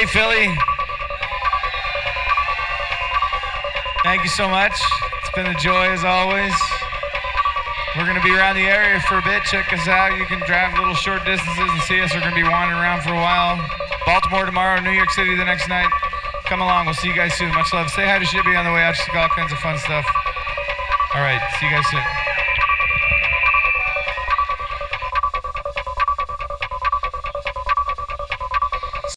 Hey, Philly. Thank you so much. It's been a joy as always. We're going to be around the area for a bit. Check us out. You can drive little short distances and see us. We're going to be wandering around for a while. Baltimore tomorrow, New York City the next night. Come along. We'll see you guys soon. Much love. Say hi to Shibby on the way out. Just all kinds of fun stuff. All right. See you guys soon.